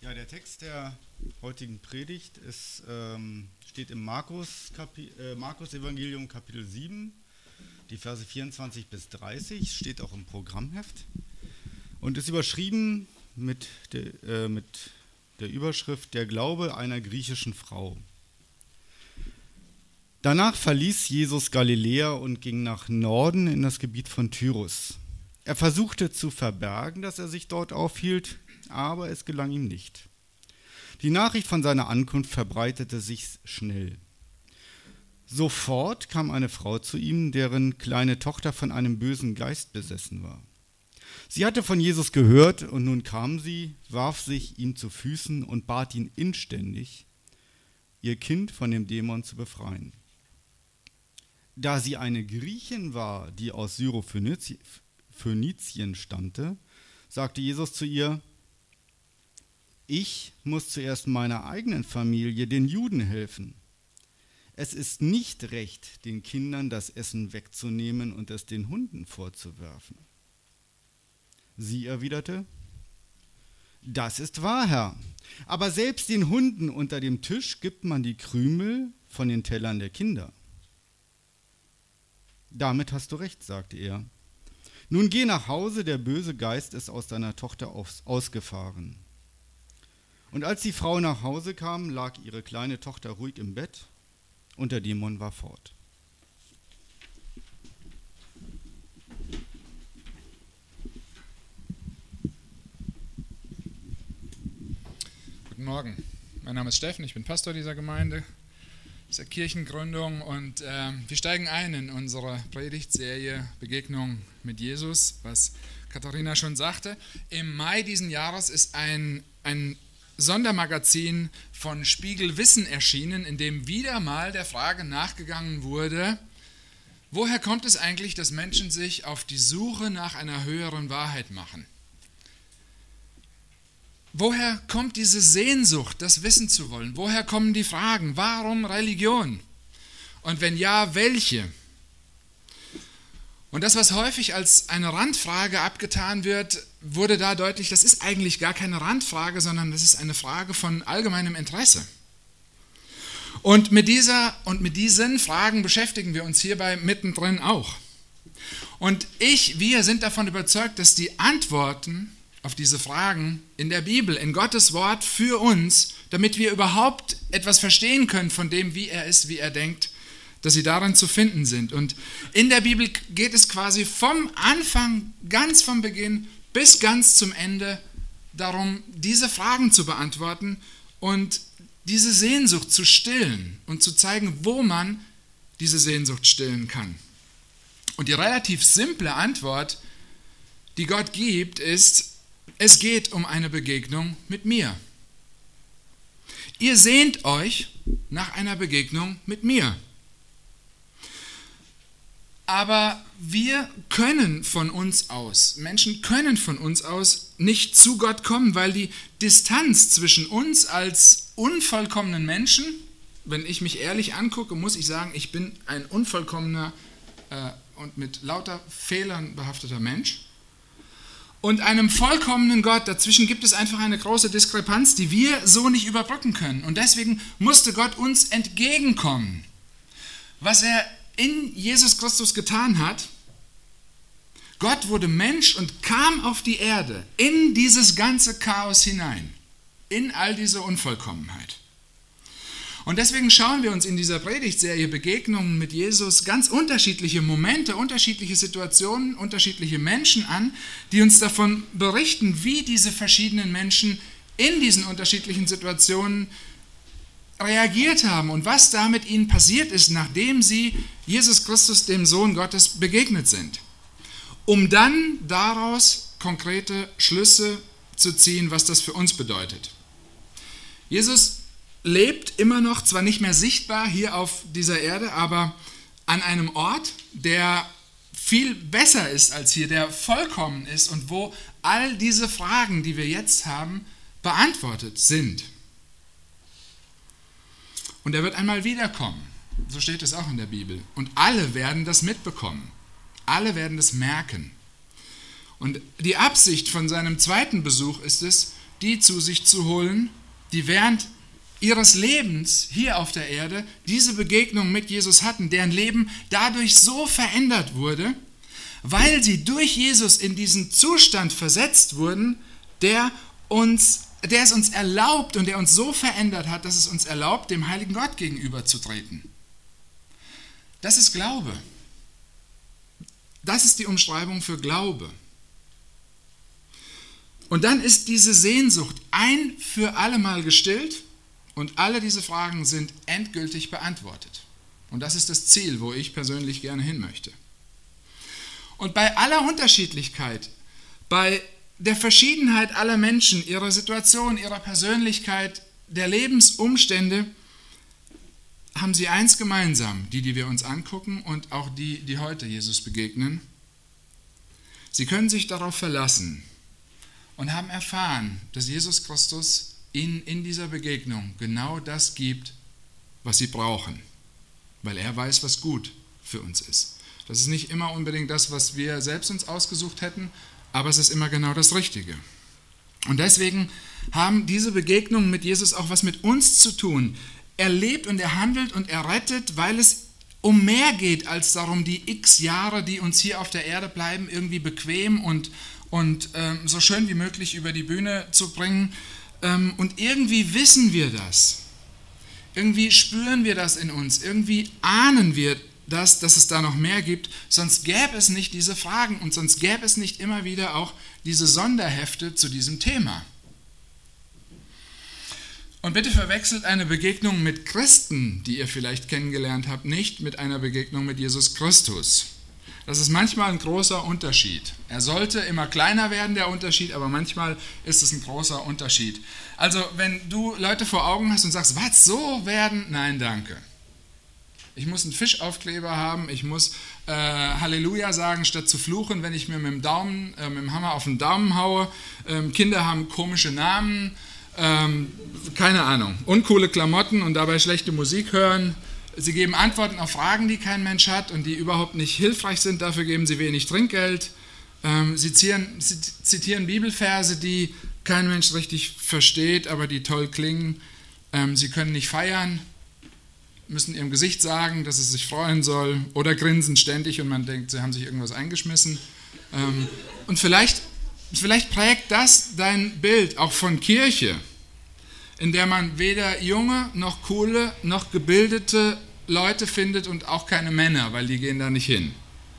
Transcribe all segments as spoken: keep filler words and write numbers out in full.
Ja, der Text der heutigen Predigt ist, ähm, steht im Markus, Kapi- äh, Markus Evangelium Kapitel sieben, die Verse vierundzwanzig bis dreißig, steht auch im Programmheft und ist überschrieben mit der, äh, mit der Überschrift Der Glaube einer griechischen Frau. Danach verließ Jesus Galiläa und ging nach Norden in das Gebiet von Tyrus. Er versuchte zu verbergen, dass er sich dort aufhielt, aber es gelang ihm nicht. Die Nachricht von seiner Ankunft verbreitete sich schnell. Sofort kam eine Frau zu ihm, deren kleine Tochter von einem bösen Geist besessen war. Sie hatte von Jesus gehört und nun kam sie, warf sich ihm zu Füßen und bat ihn inständig, ihr Kind von dem Dämon zu befreien. Da sie eine Griechin war, die aus Syrophönizien stammte, sagte Jesus zu ihr, ich muss zuerst meiner eigenen Familie, den Juden, helfen. Es ist nicht recht, den Kindern das Essen wegzunehmen und es den Hunden vorzuwerfen. Sie erwiderte, das ist wahr, Herr, aber selbst den Hunden unter dem Tisch gibt man die Krümel von den Tellern der Kinder. Damit hast du recht, sagte er. Nun geh nach Hause, der böse Geist ist aus deiner Tochter ausgefahren. Und als die Frau nach Hause kam, lag ihre kleine Tochter ruhig im Bett und der Dämon war fort. Guten Morgen, mein Name ist Steffen, ich bin Pastor dieser Gemeinde, dieser Kirchengründung und äh, wir steigen ein in unsere Predigtserie Begegnung mit Jesus, was Katharina schon sagte. Im Mai diesen Jahres ist ein, ein Sondermagazin von Spiegel Wissen erschienen, in dem wieder mal der Frage nachgegangen wurde, woher kommt es eigentlich, dass Menschen sich auf die Suche nach einer höheren Wahrheit machen? Woher kommt diese Sehnsucht, das wissen zu wollen? Woher kommen die Fragen? Warum Religion? Und wenn ja, welche? Und das, was häufig als eine Randfrage abgetan wird, wurde da deutlich, das ist eigentlich gar keine Randfrage, sondern das ist eine Frage von allgemeinem Interesse. Und mit dieser und mit diesen Fragen beschäftigen wir uns hierbei mittendrin auch. Und ich, wir sind davon überzeugt, dass die Antworten auf diese Fragen in der Bibel, in Gottes Wort für uns, damit wir überhaupt etwas verstehen können von dem, wie er ist, wie er denkt, dass sie darin zu finden sind. Und in der Bibel geht es quasi vom Anfang, ganz vom Beginn bis ganz zum Ende darum, diese Fragen zu beantworten und diese Sehnsucht zu stillen und zu zeigen, wo man diese Sehnsucht stillen kann. Und die relativ simple Antwort, die Gott gibt, ist, es geht um eine Begegnung mit mir. Ihr sehnt euch nach einer Begegnung mit mir. Aber wir können von uns aus, Menschen können von uns aus nicht zu Gott kommen, weil die Distanz zwischen uns als unvollkommenen Menschen, wenn ich mich ehrlich angucke, muss ich sagen, ich bin ein unvollkommener äh, und mit lauter Fehlern behafteter Mensch. Und einem vollkommenen Gott, dazwischen gibt es einfach eine große Diskrepanz, die wir so nicht überbrücken können. Und deswegen musste Gott uns entgegenkommen. Was er in Jesus Christus getan hat, Gott wurde Mensch und kam auf die Erde, in dieses ganze Chaos hinein, in all diese Unvollkommenheit. Und deswegen schauen wir uns in dieser Predigtserie Begegnungen mit Jesus ganz unterschiedliche Momente, unterschiedliche Situationen, unterschiedliche Menschen an, die uns davon berichten, wie diese verschiedenen Menschen in diesen unterschiedlichen Situationen reagiert haben und was da mit ihnen passiert ist, nachdem sie Jesus Christus, dem Sohn Gottes, begegnet sind. Um dann daraus konkrete Schlüsse zu ziehen, was das für uns bedeutet. Jesus lebt immer noch, zwar nicht mehr sichtbar hier auf dieser Erde, aber an einem Ort, der viel besser ist als hier, der vollkommen ist und wo all diese Fragen, die wir jetzt haben, beantwortet sind. Und er wird einmal wiederkommen, so steht es auch in der Bibel. Und alle werden das mitbekommen, alle werden das merken. Und die Absicht von seinem zweiten Besuch ist es, die zu sich zu holen, die während ihres Lebens hier auf der Erde diese Begegnung mit Jesus hatten, deren Leben dadurch so verändert wurde, weil sie durch Jesus in diesen Zustand versetzt wurden, der uns, der es uns erlaubt und der uns so verändert hat, dass es uns erlaubt, dem heiligen Gott gegenüberzutreten. Das ist Glaube. Das ist die Umschreibung für Glaube. Und dann ist diese Sehnsucht ein für alle Mal gestillt und alle diese Fragen sind endgültig beantwortet. Und das ist das Ziel, wo ich persönlich gerne hin möchte. Und bei aller Unterschiedlichkeit, bei der Verschiedenheit aller Menschen, ihrer Situation, ihrer Persönlichkeit, der Lebensumstände, haben sie eins gemeinsam, die, die wir uns angucken und auch die, die heute Jesus begegnen. Sie können sich darauf verlassen und haben erfahren, dass Jesus Christus ihnen in dieser Begegnung genau das gibt, was sie brauchen, weil er weiß, was gut für uns ist. Das ist nicht immer unbedingt das, was wir selbst uns ausgesucht hätten, aber es ist immer genau das Richtige. Und deswegen haben diese Begegnungen mit Jesus auch was mit uns zu tun. Er lebt und er handelt und er rettet, weil es um mehr geht als darum, die x Jahre, die uns hier auf der Erde bleiben, irgendwie bequem und, und ähm, so schön wie möglich über die Bühne zu bringen. Ähm, und irgendwie wissen wir das. Irgendwie spüren wir das in uns. Irgendwie ahnen wir das, dass es da noch mehr gibt. Sonst gäbe es nicht diese Fragen und sonst gäbe es nicht immer wieder auch diese Sonderhefte zu diesem Thema. Und bitte verwechselt eine Begegnung mit Christen, die ihr vielleicht kennengelernt habt, nicht mit einer Begegnung mit Jesus Christus. Das ist manchmal ein großer Unterschied. Er sollte immer kleiner werden, der Unterschied, aber manchmal ist es ein großer Unterschied. Also wenn du Leute vor Augen hast und sagst, was, so werden? Nein, danke. Ich muss einen Fischaufkleber haben, ich muss äh, Halleluja sagen, statt zu fluchen, wenn ich mir mit dem Daumen, äh, mit dem Hammer auf den Daumen haue. Ähm, Kinder haben komische Namen. Ähm, keine Ahnung, uncoole Klamotten und dabei schlechte Musik hören. Sie geben Antworten auf Fragen, die kein Mensch hat und die überhaupt nicht hilfreich sind. Dafür geben sie wenig Trinkgeld. Ähm, sie, zitieren, sie zitieren Bibelverse, die kein Mensch richtig versteht, aber die toll klingen. Ähm, sie können nicht feiern, müssen ihrem Gesicht sagen, dass es sich freuen soll oder grinsen ständig und man denkt, sie haben sich irgendwas eingeschmissen. Ähm, und vielleicht Vielleicht prägt das dein Bild auch von Kirche, in der man weder junge noch coole noch gebildete Leute findet und auch keine Männer, weil die gehen da nicht hin.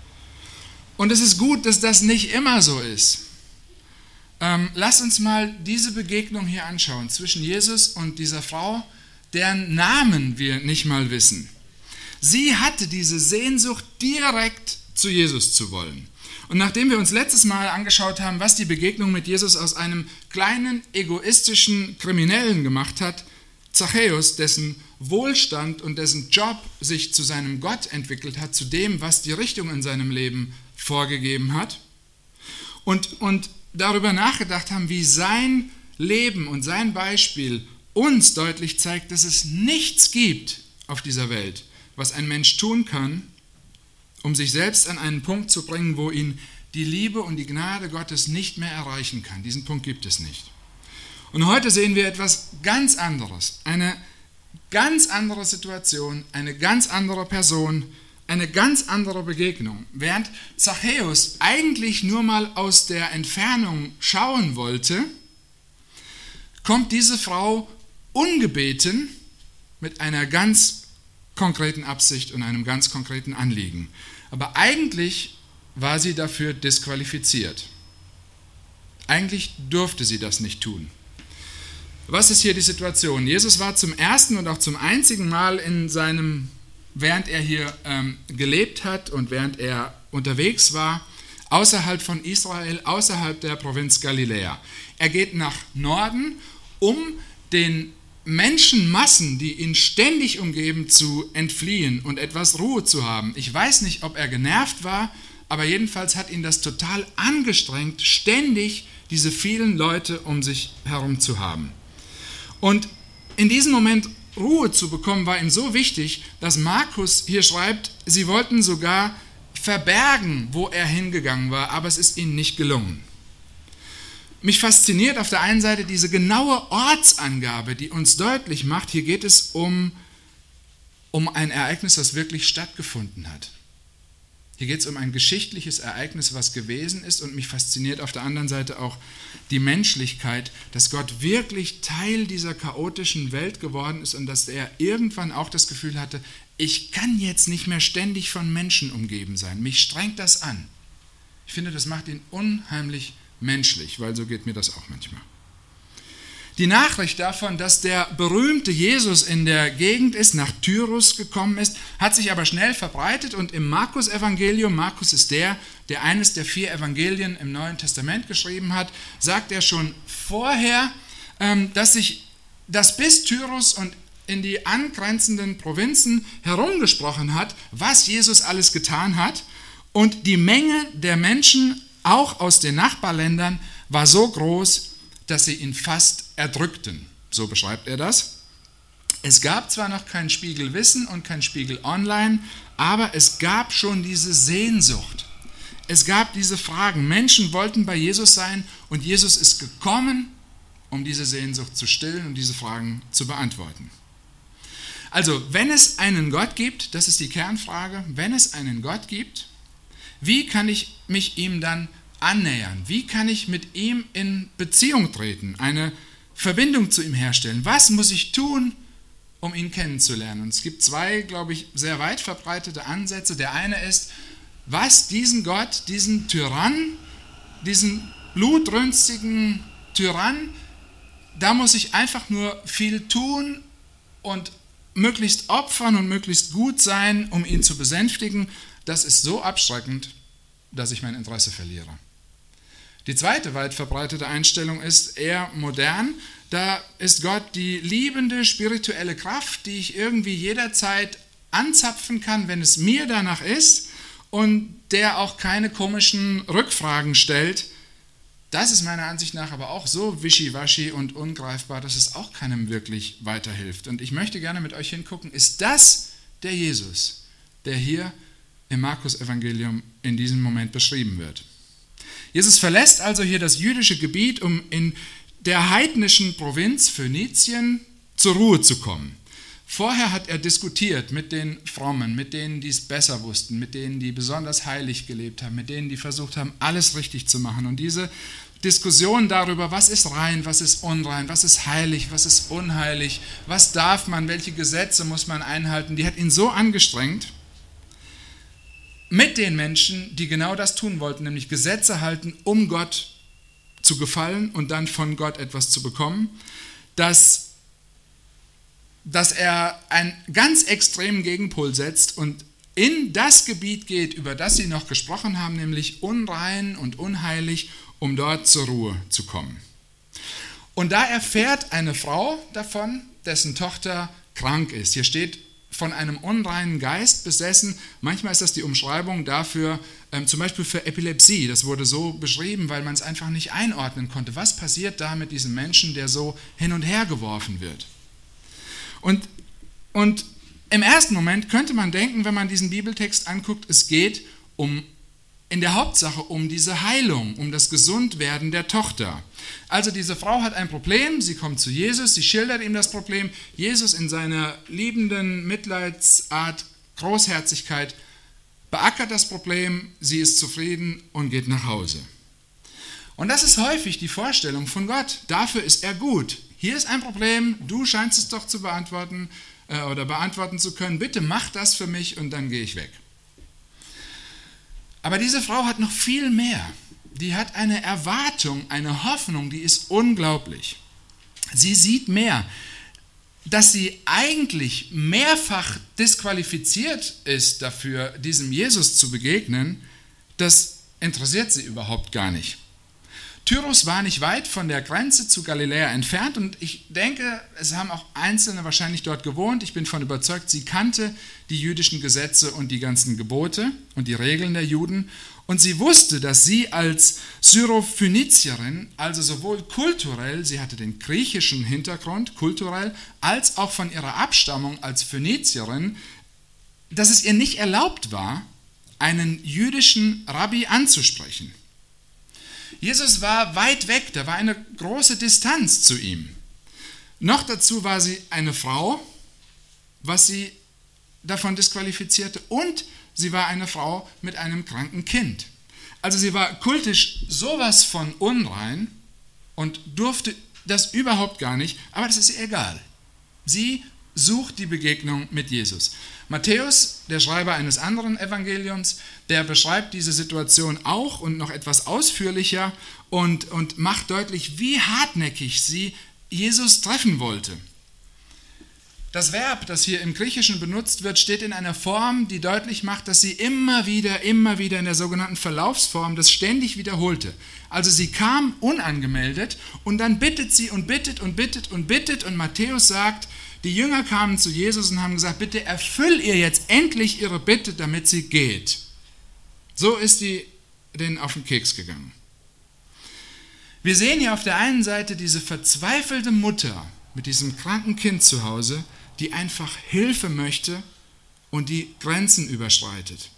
Und es ist gut, dass das nicht immer so ist. Ähm, lass uns mal diese Begegnung hier anschauen zwischen Jesus und dieser Frau, deren Namen wir nicht mal wissen. Sie hatte diese Sehnsucht, direkt zu Jesus zu wollen. Und nachdem wir uns letztes Mal angeschaut haben, was die Begegnung mit Jesus aus einem kleinen, egoistischen Kriminellen gemacht hat, Zachäus, dessen Wohlstand und dessen Job sich zu seinem Gott entwickelt hat, zu dem, was die Richtung in seinem Leben vorgegeben hat, und, und darüber nachgedacht haben, wie sein Leben und sein Beispiel uns deutlich zeigt, dass es nichts gibt auf dieser Welt, was ein Mensch tun kann, um sich selbst an einen Punkt zu bringen, wo ihn die Liebe und die Gnade Gottes nicht mehr erreichen kann. Diesen Punkt gibt es nicht. Und heute sehen wir etwas ganz anderes, eine ganz andere Situation, eine ganz andere Person, eine ganz andere Begegnung. Während Zachäus eigentlich nur mal aus der Entfernung schauen wollte, kommt diese Frau ungebeten mit einer ganz konkreten Absicht und einem ganz konkreten Anliegen. Aber eigentlich war sie dafür disqualifiziert. Eigentlich durfte sie das nicht tun. Was ist hier die Situation? Jesus war zum ersten und auch zum einzigen Mal in seinem, während er hier ähm, gelebt hat und während er unterwegs war, außerhalb von Israel, außerhalb der Provinz Galiläa. Er geht nach Norden, um den Menschenmassen, die ihn ständig umgeben, zu entfliehen und etwas Ruhe zu haben. Ich weiß nicht, ob er genervt war, aber jedenfalls hat ihn das total angestrengt, ständig diese vielen Leute um sich herum zu haben. Und in diesem Moment Ruhe zu bekommen, war ihm so wichtig, dass Markus hier schreibt, sie wollten sogar verbergen, wo er hingegangen war, aber es ist ihnen nicht gelungen. Mich fasziniert auf der einen Seite diese genaue Ortsangabe, die uns deutlich macht, hier geht es um, um ein Ereignis, das wirklich stattgefunden hat. Hier geht es um ein geschichtliches Ereignis, was gewesen ist, und mich fasziniert auf der anderen Seite auch die Menschlichkeit, dass Gott wirklich Teil dieser chaotischen Welt geworden ist und dass er irgendwann auch das Gefühl hatte, ich kann jetzt nicht mehr ständig von Menschen umgeben sein, mich strengt das an. Ich finde, das macht ihn unheimlich menschlich, weil so geht mir das auch manchmal. Die Nachricht davon, dass der berühmte Jesus in der Gegend ist, nach Tyrus gekommen ist, hat sich aber schnell verbreitet, und im Markus-Evangelium, Markus ist der, der eines der vier Evangelien im Neuen Testament geschrieben hat, sagt er schon vorher, dass sich das bis Tyrus und in die angrenzenden Provinzen herumgesprochen hat, was Jesus alles getan hat, und die Menge der Menschen, auch aus den Nachbarländern, war so groß, dass sie ihn fast erdrückten. So beschreibt er das. Es gab zwar noch kein Spiegel Wissen und kein Spiegel Online, aber es gab schon diese Sehnsucht. Es gab diese Fragen. Menschen wollten bei Jesus sein, und Jesus ist gekommen, um diese Sehnsucht zu stillen und diese Fragen zu beantworten. Also, wenn es einen Gott gibt, das ist die Kernfrage, wenn es einen Gott gibt, wie kann ich mich ihm dann annähern? Wie kann ich mit ihm in Beziehung treten, eine Verbindung zu ihm herstellen? Was muss ich tun, um ihn kennenzulernen? Und es gibt zwei, glaube ich, sehr weit verbreitete Ansätze. Der eine ist, was diesen Gott, diesen Tyrann, diesen blutrünstigen Tyrann, da muss ich einfach nur viel tun und möglichst opfern und möglichst gut sein, um ihn zu besänftigen. Das ist so abschreckend, dass ich mein Interesse verliere. Die zweite weit verbreitete Einstellung ist eher modern. Da ist Gott die liebende spirituelle Kraft, die ich irgendwie jederzeit anzapfen kann, wenn es mir danach ist, und der auch keine komischen Rückfragen stellt. Das ist meiner Ansicht nach aber auch so wischiwaschi und ungreifbar, dass es auch keinem wirklich weiterhilft. Und ich möchte gerne mit euch hingucken, ist das der Jesus, der hier im Markus-Evangelium in diesem Moment beschrieben wird? Jesus verlässt also hier das jüdische Gebiet, um in der heidnischen Provinz Phönizien zur Ruhe zu kommen. Vorher hat er diskutiert mit den Frommen, mit denen, die es besser wussten, mit denen, die besonders heilig gelebt haben, mit denen, die versucht haben, alles richtig zu machen. Und diese Diskussion darüber, was ist rein, was ist unrein, was ist heilig, was ist unheilig, was darf man, welche Gesetze muss man einhalten, die hat ihn so angestrengt, mit den Menschen, die genau das tun wollten, nämlich Gesetze halten, um Gott zu gefallen und dann von Gott etwas zu bekommen, dass, dass er einen ganz extremen Gegenpol setzt und in das Gebiet geht, über das sie noch gesprochen haben, nämlich unrein und unheilig, um dort zur Ruhe zu kommen. Und da erfährt eine Frau davon, dessen Tochter krank ist. Hier steht, von einem unreinen Geist besessen. Manchmal ist das die Umschreibung dafür, ähm, zum Beispiel für Epilepsie. Das wurde so beschrieben, weil man es einfach nicht einordnen konnte. Was passiert da mit diesem Menschen, der so hin und her geworfen wird? Und, und im ersten Moment könnte man denken, wenn man diesen Bibeltext anguckt, es geht um in der Hauptsache um diese Heilung, um das Gesundwerden der Tochter. Also diese Frau hat ein Problem, sie kommt zu Jesus, sie schildert ihm das Problem. Jesus in seiner liebenden Mitleidsart, Großherzigkeit beackert das Problem, sie ist zufrieden und geht nach Hause. Und das ist häufig die Vorstellung von Gott. Dafür ist er gut. Hier ist ein Problem, du scheinst es doch zu beantworten äh, oder beantworten zu können. Bitte mach das für mich und dann gehe ich weg. Aber diese Frau hat noch viel mehr. Die hat eine Erwartung, eine Hoffnung, die ist unglaublich. Sie sieht mehr. Dass sie eigentlich mehrfach disqualifiziert ist dafür, diesem Jesus zu begegnen, das interessiert sie überhaupt gar nicht. Tyrus war nicht weit von der Grenze zu Galiläa entfernt und ich denke, es haben auch Einzelne wahrscheinlich dort gewohnt. Ich bin davon überzeugt, sie kannte die jüdischen Gesetze und die ganzen Gebote und die Regeln der Juden. Und sie wusste, dass sie als Syrophönizierin, also sowohl kulturell, sie hatte den griechischen Hintergrund, kulturell, als auch von ihrer Abstammung als Phönizierin, dass es ihr nicht erlaubt war, einen jüdischen Rabbi anzusprechen. Jesus war weit weg, da war eine große Distanz zu ihm. Noch dazu war sie eine Frau, was sie davon disqualifizierte, und sie war eine Frau mit einem kranken Kind. Also sie war kultisch sowas von unrein und durfte das überhaupt gar nicht, aber das ist ihr egal. Sie sucht die Begegnung mit Jesus. Matthäus, der Schreiber eines anderen Evangeliums, der beschreibt diese Situation auch und noch etwas ausführlicher und, und macht deutlich, wie hartnäckig sie Jesus treffen wollte. Das Verb, das hier im Griechischen benutzt wird, steht in einer Form, die deutlich macht, dass sie immer wieder, immer wieder in der sogenannten Verlaufsform das ständig wiederholte. Also sie kam unangemeldet und dann bittet sie und bittet und bittet und bittet und Matthäus sagt, die Jünger kamen zu Jesus und haben gesagt, bitte erfüll ihr jetzt endlich ihre Bitte, damit sie geht. So ist sie denen auf den Keks gegangen. Wir sehen hier auf der einen Seite diese verzweifelte Mutter mit diesem kranken Kind zu Hause, die einfach Hilfe möchte und die Grenzen überschreitet.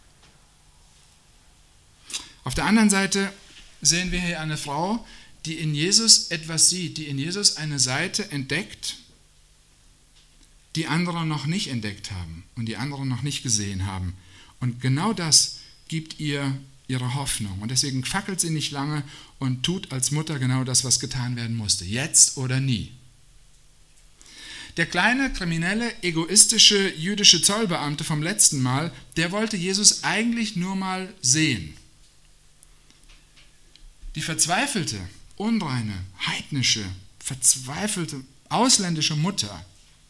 Auf der anderen Seite sehen wir hier eine Frau, die in Jesus etwas sieht, die in Jesus eine Seite entdeckt, die andere noch nicht entdeckt haben und die andere noch nicht gesehen haben. Und genau das gibt ihr ihre Hoffnung. Und deswegen fackelt sie nicht lange und tut als Mutter genau das, was getan werden musste. Jetzt oder nie. Der kleine, kriminelle, egoistische jüdische Zollbeamte vom letzten Mal, der wollte Jesus eigentlich nur mal sehen. Die verzweifelte, unreine, heidnische, verzweifelte, ausländische Mutter,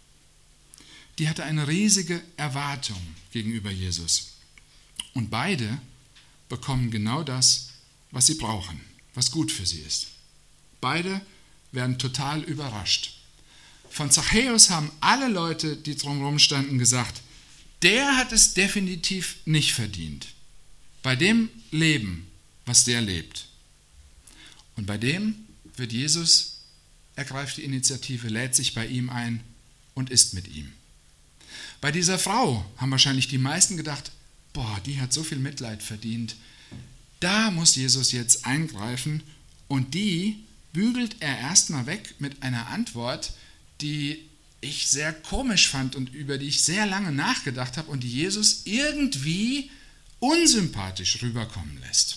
die hatte eine riesige Erwartung gegenüber Jesus. Und beide bekommen genau das, was sie brauchen, was gut für sie ist. Beide werden total überrascht. Von Zachäus haben alle Leute, die drumherum standen, gesagt, der hat es definitiv nicht verdient. Bei dem Leben, was der lebt. Und bei dem wird Jesus, ergreift die Initiative, lädt sich bei ihm ein und ist mit ihm. Bei dieser Frau haben wahrscheinlich die meisten gedacht, boah, die hat so viel Mitleid verdient. Da muss Jesus jetzt eingreifen und die bügelt er erstmal weg mit einer Antwort, die ich sehr komisch fand und über die ich sehr lange nachgedacht habe und die Jesus irgendwie unsympathisch rüberkommen lässt.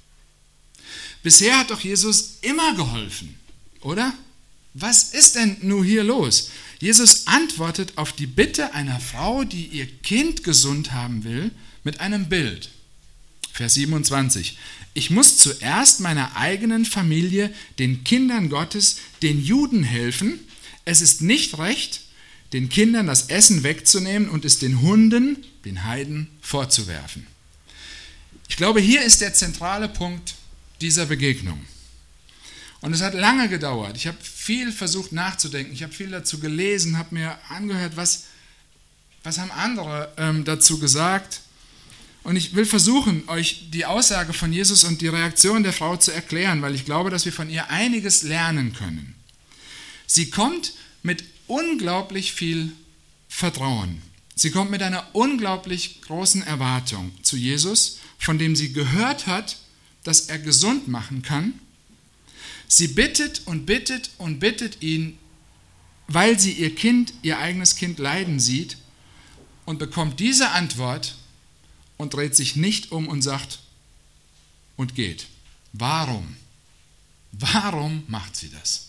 Bisher hat doch Jesus immer geholfen, oder? Was ist denn nun hier los? Jesus antwortet auf die Bitte einer Frau, die ihr Kind gesund haben will, mit einem Bild. Vers siebenundzwanzig. Ich muss zuerst meiner eigenen Familie, den Kindern Gottes, den Juden helfen. Es ist nicht recht, den Kindern das Essen wegzunehmen und es den Hunden, den Heiden, vorzuwerfen. Ich glaube, hier ist der zentrale Punkt dieser Begegnung. Und es hat lange gedauert. Ich habe viel versucht nachzudenken. Ich habe viel dazu gelesen, habe mir angehört, was, was haben andere ähm, dazu gesagt. Und ich will versuchen, euch die Aussage von Jesus und die Reaktion der Frau zu erklären, weil ich glaube, dass wir von ihr einiges lernen können. Sie kommt mit unglaublich viel Vertrauen. Sie kommt mit einer unglaublich großen Erwartung zu Jesus, von dem sie gehört hat, dass er gesund machen kann. Sie bittet und bittet und bittet ihn, weil sie ihr Kind, ihr eigenes Kind leiden sieht und bekommt diese Antwort und dreht sich nicht um und sagt und geht. Warum? Warum macht sie das?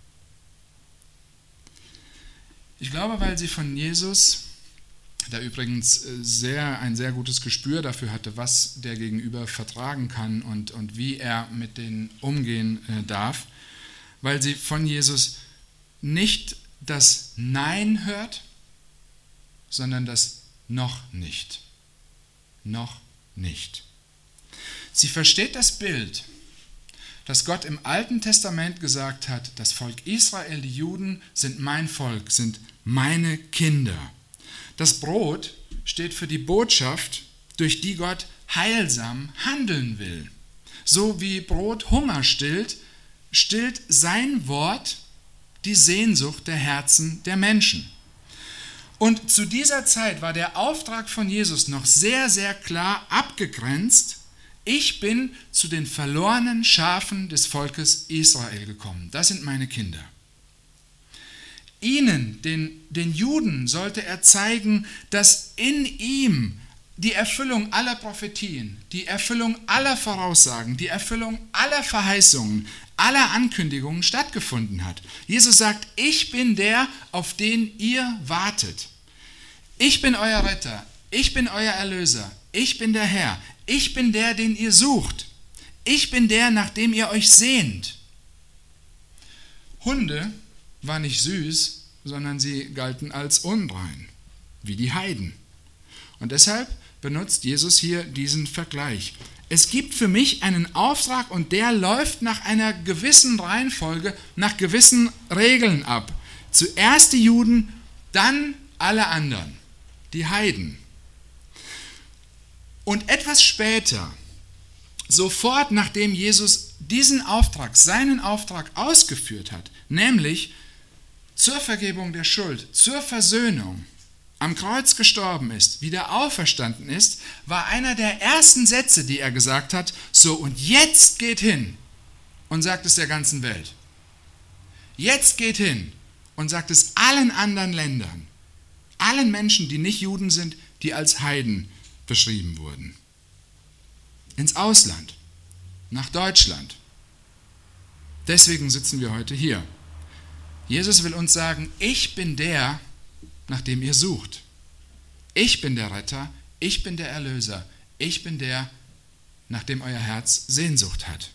Ich glaube, weil sie von Jesus, der übrigens sehr, ein sehr gutes Gespür dafür hatte, was der Gegenüber vertragen kann und, und wie er mit denen umgehen darf, weil sie von Jesus nicht das Nein hört, sondern das noch nicht. Noch nicht. Sie versteht das Bild, dass Gott im Alten Testament gesagt hat, das Volk Israel, die Juden, sind mein Volk, sind meine Kinder. Das Brot steht für die Botschaft, durch die Gott heilsam handeln will. So wie Brot Hunger stillt, stillt sein Wort die Sehnsucht der Herzen der Menschen. Und zu dieser Zeit war der Auftrag von Jesus noch sehr, sehr klar abgegrenzt Ich bin zu den verlorenen Schafen des Volkes Israel gekommen. Das sind meine Kinder. Ihnen, den, den Juden, sollte er zeigen, dass in ihm die Erfüllung aller Prophetien, die Erfüllung aller Voraussagen, die Erfüllung aller Verheißungen, aller Ankündigungen stattgefunden hat. Jesus sagt, ich bin der, auf den ihr wartet. Ich bin euer Retter, ich bin euer Erlöser, ich bin der Herr, ich bin der, den ihr sucht. Ich bin der, nach dem ihr euch sehnt. Hunde war nicht süß, sondern sie galten als unrein, wie die Heiden. Und deshalb benutzt Jesus hier diesen Vergleich. Es gibt für mich einen Auftrag und der läuft nach einer gewissen Reihenfolge, nach gewissen Regeln ab. Zuerst die Juden, dann alle anderen, die Heiden. Und etwas später, sofort nachdem Jesus diesen Auftrag, seinen Auftrag ausgeführt hat, nämlich zur Vergebung der Schuld, zur Versöhnung, am Kreuz gestorben ist, wieder auferstanden ist, war einer der ersten Sätze, die er gesagt hat, so und jetzt geht hin und sagt es der ganzen Welt. Jetzt geht hin und sagt es allen anderen Ländern, allen Menschen, die nicht Juden sind, die als Heiden beschrieben wurden. Ins Ausland, nach Deutschland. Deswegen sitzen wir heute hier. Jesus will uns sagen, ich bin der, nach dem ihr sucht. Ich bin der Retter, ich bin der Erlöser, ich bin der, nach dem euer Herz Sehnsucht hat.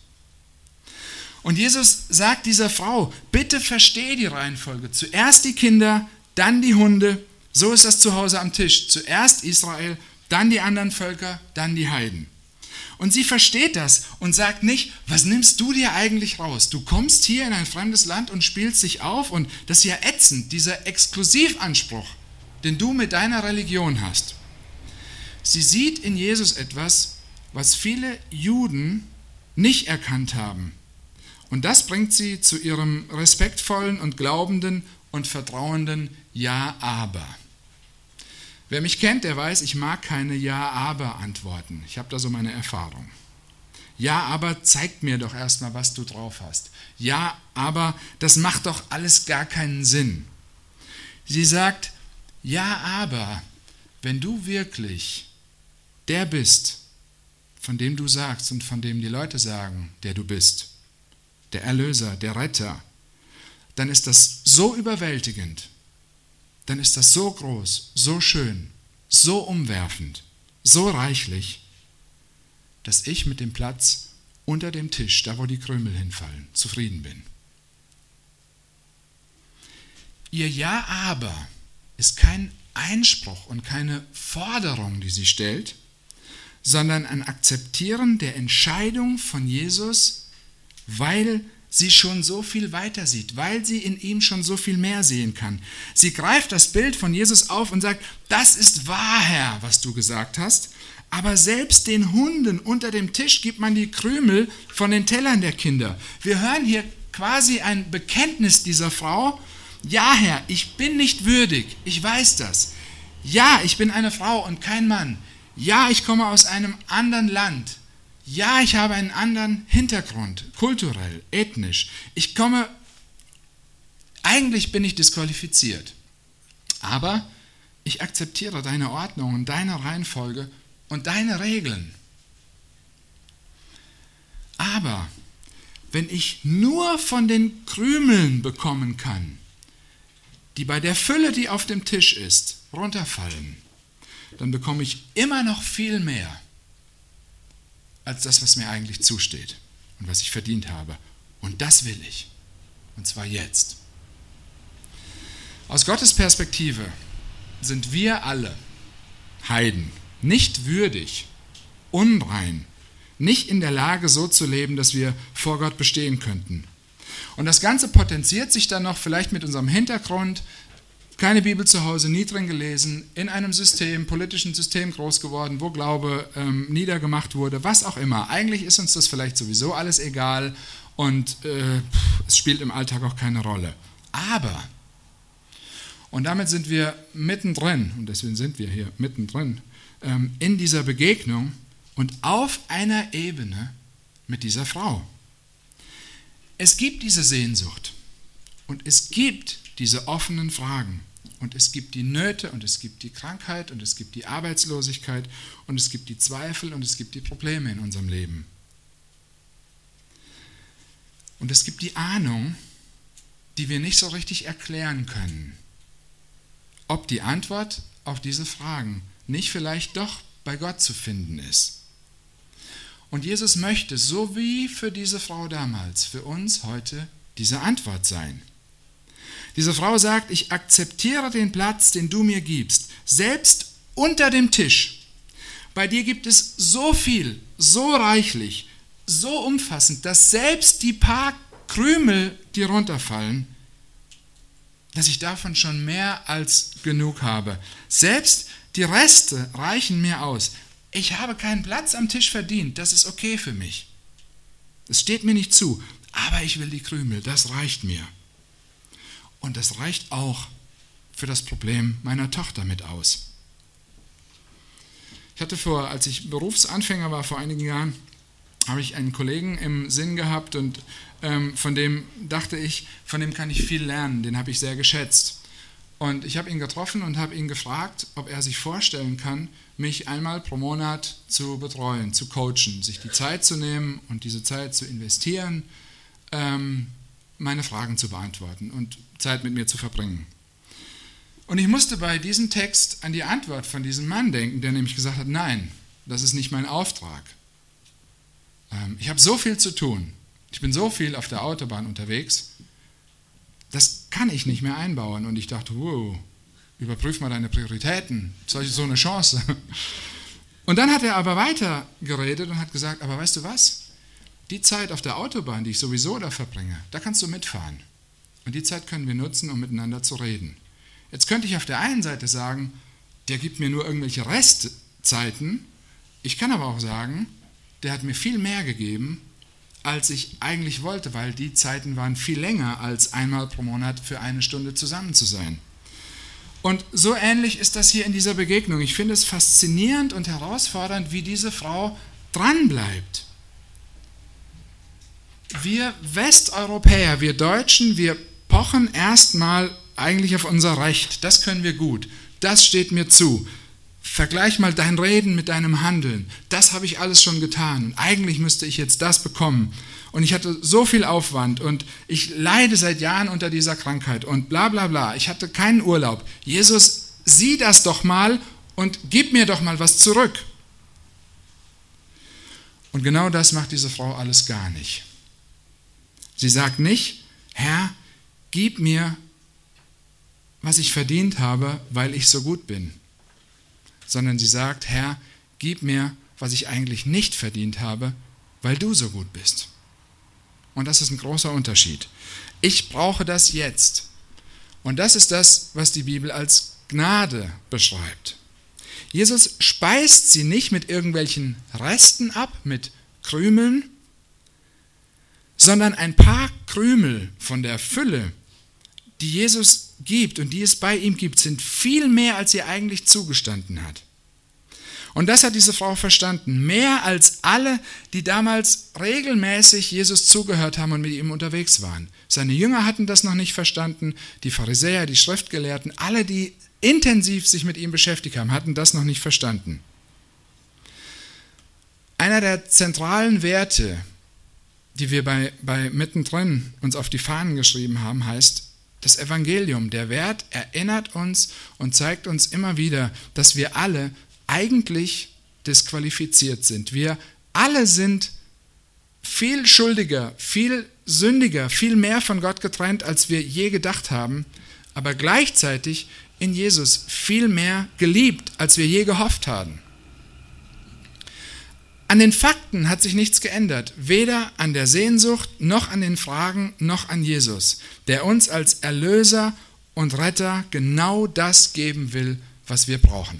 Und Jesus sagt dieser Frau, bitte versteh die Reihenfolge. Zuerst die Kinder, dann die Hunde. So ist das zu Hause am Tisch. Zuerst Israel, dann die anderen Völker, dann die Heiden. Und sie versteht das und sagt nicht, was nimmst du dir eigentlich raus? Du kommst hier in ein fremdes Land und spielst dich auf und das ist ja ätzend, dieser Exklusivanspruch, den du mit deiner Religion hast. Sie sieht in Jesus etwas, was viele Juden nicht erkannt haben. Und das bringt sie zu ihrem respektvollen und glaubenden und vertrauenden Ja, aber. Wer mich kennt, der weiß, ich mag keine Ja-Aber-Antworten. Ich habe da so meine Erfahrung. Ja, aber zeig mir doch erstmal, was du drauf hast. Ja, aber das macht doch alles gar keinen Sinn. Sie sagt, ja, aber wenn du wirklich der bist, von dem du sagst und von dem die Leute sagen, der du bist, der Erlöser, der Retter, dann ist das so überwältigend, dann ist das so groß, so schön, so umwerfend, so reichlich, dass ich mit dem Platz unter dem Tisch, da wo die Krümel hinfallen, zufrieden bin. Ihr Ja, aber ist kein Einspruch und keine Forderung, die sie stellt, sondern ein Akzeptieren der Entscheidung von Jesus, weil sie schon so viel weiter sieht, weil sie in ihm schon so viel mehr sehen kann. Sie greift das Bild von Jesus auf und sagt, das ist wahr, Herr, was du gesagt hast, aber selbst den Hunden unter dem Tisch gibt man die Krümel von den Tellern der Kinder. Wir hören hier quasi ein Bekenntnis dieser Frau. Ja, Herr, ich bin nicht würdig, ich weiß das. Ja, ich bin eine Frau und kein Mann. Ja, ich komme aus einem anderen Land. Ja, ich habe einen anderen Hintergrund, kulturell, ethnisch. Ich komme, eigentlich bin ich disqualifiziert. Aber ich akzeptiere deine Ordnung und deine Reihenfolge und deine Regeln. Aber wenn ich nur von den Krümeln bekommen kann, die bei der Fülle, die auf dem Tisch ist, runterfallen, dann bekomme ich immer noch viel mehr als das, was mir eigentlich zusteht und was ich verdient habe. Und das will ich. Und zwar jetzt. Aus Gottes Perspektive sind wir alle Heiden nicht würdig, unrein, nicht in der Lage, so zu leben, dass wir vor Gott bestehen könnten. Und das Ganze potenziert sich dann noch vielleicht mit unserem Hintergrund, keine Bibel zu Hause, nie drin gelesen, in einem System, politischen System groß geworden, wo Glaube ähm, niedergemacht wurde, was auch immer. Eigentlich ist uns das vielleicht sowieso alles egal und äh, es spielt im Alltag auch keine Rolle. Aber, und damit sind wir mittendrin, und deswegen sind wir hier mittendrin, ähm, in dieser Begegnung und auf einer Ebene mit dieser Frau. Es gibt diese Sehnsucht und es gibt diese offenen Fragen und es gibt die Nöte und es gibt die Krankheit und es gibt die Arbeitslosigkeit und es gibt die Zweifel und es gibt die Probleme in unserem Leben. Und es gibt die Ahnung, die wir nicht so richtig erklären können, ob die Antwort auf diese Fragen nicht vielleicht doch bei Gott zu finden ist. Und Jesus möchte, so wie für diese Frau damals, für uns heute diese Antwort sein. Diese Frau sagt, ich akzeptiere den Platz, den du mir gibst, selbst unter dem Tisch. Bei dir gibt es so viel, so reichlich, so umfassend, dass selbst die paar Krümel, die runterfallen, dass ich davon schon mehr als genug habe. Selbst die Reste reichen mir aus. Ich habe keinen Platz am Tisch verdient, das ist okay für mich. Das steht mir nicht zu, aber ich will die Krümel, das reicht mir. Und das reicht auch für das Problem meiner Tochter mit aus. Ich hatte vor, als ich Berufsanfänger war, vor einigen Jahren, habe ich einen Kollegen im Sinn gehabt und ähm, von dem dachte ich, von dem kann ich viel lernen, den habe ich sehr geschätzt. Und ich habe ihn getroffen und habe ihn gefragt, ob er sich vorstellen kann, mich einmal pro Monat zu betreuen, zu coachen, sich die Zeit zu nehmen und diese Zeit zu investieren, ähm, meine Fragen zu beantworten und Zeit mit mir zu verbringen. Und ich musste bei diesem Text an die Antwort von diesem Mann denken, der nämlich gesagt hat, nein, das ist nicht mein Auftrag. Ähm, ich habe so viel zu tun, ich bin so viel auf der Autobahn unterwegs, das kann ich nicht mehr einbauen. Und ich dachte, wow, überprüf mal deine Prioritäten, so eine Chance. Und dann hat er aber weiter geredet und hat gesagt, aber weißt du was? Die Zeit auf der Autobahn, die ich sowieso da verbringe, da kannst du mitfahren. Und die Zeit können wir nutzen, um miteinander zu reden. Jetzt könnte ich auf der einen Seite sagen, der gibt mir nur irgendwelche Restzeiten. Ich kann aber auch sagen, der hat mir viel mehr gegeben, als ich eigentlich wollte, weil die Zeiten waren viel länger, als einmal pro Monat für eine Stunde zusammen zu sein. Und so ähnlich ist das hier in dieser Begegnung. Ich finde es faszinierend und herausfordernd, wie diese Frau dranbleibt. Wir Westeuropäer, wir Deutschen, wir pochen erstmal eigentlich auf unser Recht. Das können wir gut. Das steht mir zu. Vergleich mal dein Reden mit deinem Handeln. Das habe ich alles schon getan. Und eigentlich müsste ich jetzt das bekommen. Und ich hatte so viel Aufwand und ich leide seit Jahren unter dieser Krankheit und bla bla bla. Ich hatte keinen Urlaub. Jesus, sieh das doch mal und gib mir doch mal was zurück. Und genau das macht diese Frau alles gar nicht. Sie sagt nicht, Herr, gib mir, was ich verdient habe, weil ich so gut bin. Sondern sie sagt, Herr, gib mir, was ich eigentlich nicht verdient habe, weil du so gut bist. Und das ist ein großer Unterschied. Ich brauche das jetzt. Und das ist das, was die Bibel als Gnade beschreibt. Jesus speist sie nicht mit irgendwelchen Resten ab, mit Krümeln, sondern ein paar Krümel von der Fülle, die Jesus gibt und die es bei ihm gibt, sind viel mehr, als ihr eigentlich zugestanden hat. Und das hat diese Frau verstanden, mehr als alle, die damals regelmäßig Jesus zugehört haben und mit ihm unterwegs waren. Seine Jünger hatten das noch nicht verstanden, die Pharisäer, die Schriftgelehrten, alle, die intensiv sich mit ihm beschäftigt haben, hatten das noch nicht verstanden. Einer der zentralen Werte, die wir bei, bei mittendrin uns auf die Fahnen geschrieben haben, heißt, das Evangelium, der Wert, erinnert uns und zeigt uns immer wieder, dass wir alle eigentlich disqualifiziert sind. Wir alle sind viel schuldiger, viel sündiger, viel mehr von Gott getrennt, als wir je gedacht haben, aber gleichzeitig in Jesus viel mehr geliebt, als wir je gehofft haben. An den Fakten hat sich nichts geändert, weder an der Sehnsucht, noch an den Fragen, noch an Jesus, der uns als Erlöser und Retter genau das geben will, was wir brauchen.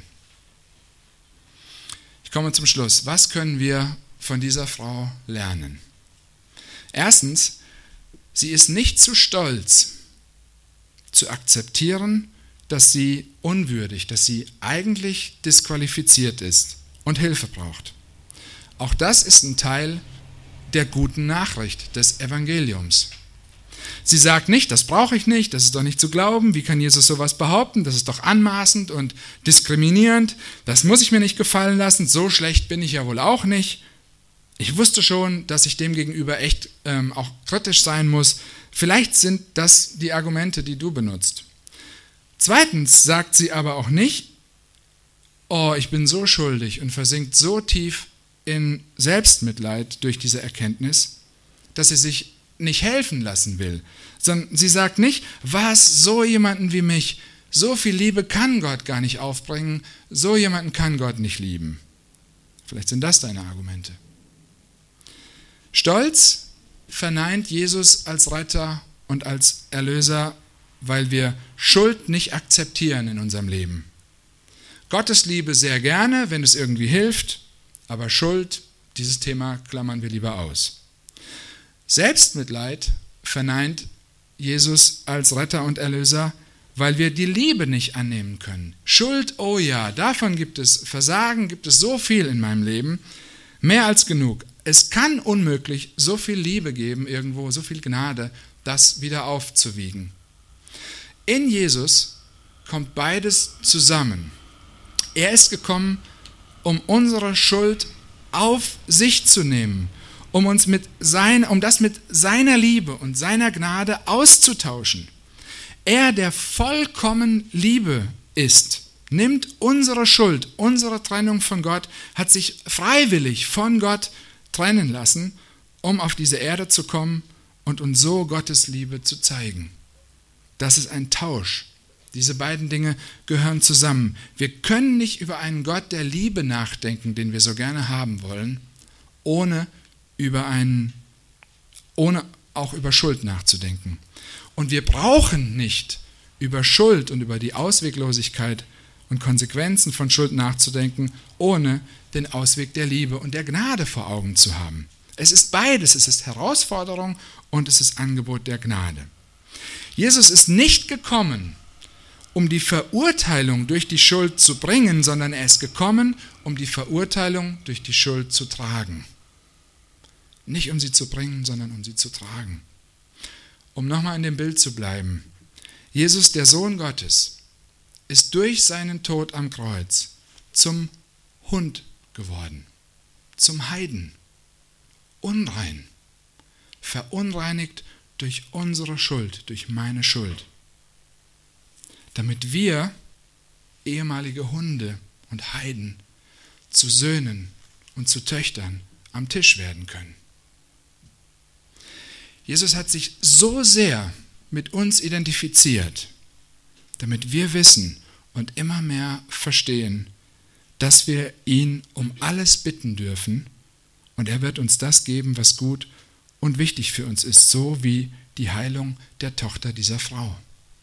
Ich komme zum Schluss. Was können wir von dieser Frau lernen? Erstens, sie ist nicht zu stolz, zu akzeptieren, dass sie unwürdig, dass sie eigentlich disqualifiziert ist und Hilfe braucht. Auch das ist ein Teil der guten Nachricht des Evangeliums. Sie sagt nicht, das brauche ich nicht, das ist doch nicht zu glauben, wie kann Jesus sowas behaupten, das ist doch anmaßend und diskriminierend, das muss ich mir nicht gefallen lassen, so schlecht bin ich ja wohl auch nicht. Ich wusste schon, dass ich dem gegenüber echt ähm, auch kritisch sein muss. Vielleicht sind das die Argumente, die du benutzt. Zweitens sagt sie aber auch nicht, oh, ich bin so schuldig und versinkt so tief in Selbstmitleid durch diese Erkenntnis, dass sie sich nicht helfen lassen will, sondern sie sagt nicht, was, so jemanden wie mich, so viel Liebe kann Gott gar nicht aufbringen, so jemanden kann Gott nicht lieben. Vielleicht sind das deine Argumente. Stolz verneint Jesus als Retter und als Erlöser, weil wir Schuld nicht akzeptieren in unserem Leben. Gottes Liebe sehr gerne, wenn es irgendwie hilft, aber Schuld, dieses Thema klammern wir lieber aus. Selbstmitleid verneint Jesus als Retter und Erlöser, weil wir die Liebe nicht annehmen können. Schuld, oh ja, davon gibt es, Versagen gibt es so viel in meinem Leben, mehr als genug. Es kann unmöglich so viel Liebe geben irgendwo, so viel Gnade, das wieder aufzuwiegen. In Jesus kommt beides zusammen. Er ist gekommen, um unsere Schuld auf sich zu nehmen, um uns mit sein, um das mit seiner Liebe und seiner Gnade auszutauschen. Er, der vollkommen Liebe ist, nimmt unsere Schuld, unsere Trennung von Gott, hat sich freiwillig von Gott trennen lassen, um auf diese Erde zu kommen und uns so Gottes Liebe zu zeigen. Das ist ein Tausch. Diese beiden Dinge gehören zusammen. Wir können nicht über einen Gott der Liebe nachdenken, den wir so gerne haben wollen, ohne über einen, ohne auch über Schuld nachzudenken. Und wir brauchen nicht über Schuld und über die Ausweglosigkeit und Konsequenzen von Schuld nachzudenken, ohne den Ausweg der Liebe und der Gnade vor Augen zu haben. Es ist beides, es ist Herausforderung und es ist Angebot der Gnade. Jesus ist nicht gekommen, um die Verurteilung durch die Schuld zu bringen, sondern er ist gekommen, um die Verurteilung durch die Schuld zu tragen. Nicht um sie zu bringen, sondern um sie zu tragen. Um nochmal in dem Bild zu bleiben. Jesus, der Sohn Gottes, ist durch seinen Tod am Kreuz zum Hund geworden, zum Heiden, unrein, verunreinigt durch unsere Schuld, durch meine Schuld. Damit wir, ehemalige Hunde und Heiden, zu Söhnen und zu Töchtern am Tisch werden können. Jesus hat sich so sehr mit uns identifiziert, damit wir wissen und immer mehr verstehen, dass wir ihn um alles bitten dürfen und er wird uns das geben, was gut und wichtig für uns ist, so wie die Heilung der Tochter dieser Frau.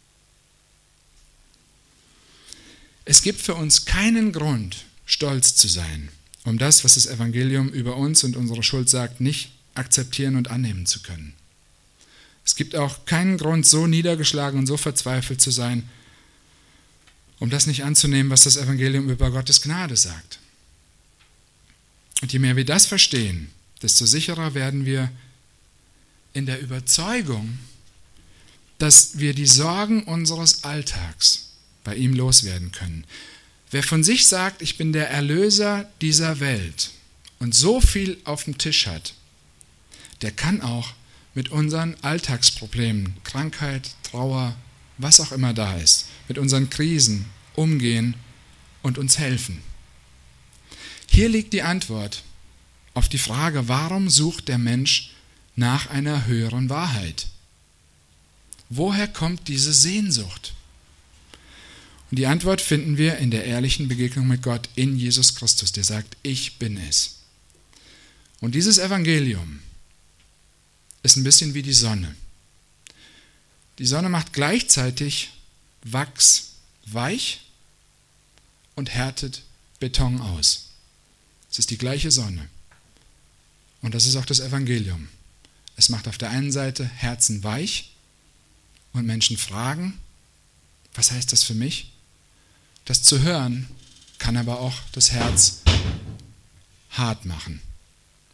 Es gibt für uns keinen Grund, stolz zu sein, um das, was das Evangelium über uns und unsere Schuld sagt, nicht akzeptieren und annehmen zu können. Es gibt auch keinen Grund, so niedergeschlagen und so verzweifelt zu sein, um das nicht anzunehmen, was das Evangelium über Gottes Gnade sagt. Und je mehr wir das verstehen, desto sicherer werden wir in der Überzeugung, dass wir die Sorgen unseres Alltags bei ihm loswerden können. Wer von sich sagt, ich bin der Erlöser dieser Welt und so viel auf dem Tisch hat, der kann auch mit unseren Alltagsproblemen, Krankheit, Trauer, was auch immer da ist, mit unseren Krisen umgehen und uns helfen. Hier liegt die Antwort auf die Frage, warum sucht der Mensch nach einer höheren Wahrheit? Woher kommt diese Sehnsucht? Und die Antwort finden wir in der ehrlichen Begegnung mit Gott in Jesus Christus, der sagt, ich bin es. Und dieses Evangelium ist ein bisschen wie die Sonne. Die Sonne macht gleichzeitig Wachs weich und härtet Beton aus. Es ist die gleiche Sonne. Und das ist auch das Evangelium. Es macht auf der einen Seite Herzen weich und Menschen fragen, was heißt das für mich? Das zu hören kann aber auch das Herz hart machen.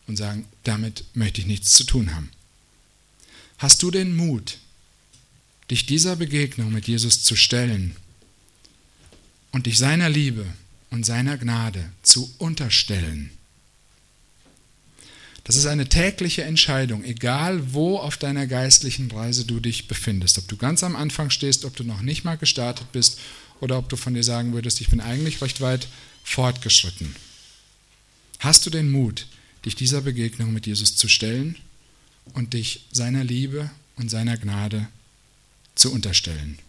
und sagen, damit möchte ich nichts zu tun haben. Hast du den Mut, dich dieser Begegnung mit Jesus zu stellen und dich seiner Liebe und seiner Gnade zu unterstellen? Das ist eine tägliche Entscheidung, egal wo auf deiner geistlichen Reise du dich befindest. Ob du ganz am Anfang stehst, ob du noch nicht mal gestartet bist oder ob du von dir sagen würdest, ich bin eigentlich recht weit fortgeschritten. Hast du den Mut, dich dieser Begegnung mit Jesus zu stellen und dich seiner Liebe und seiner Gnade zu unterstellen?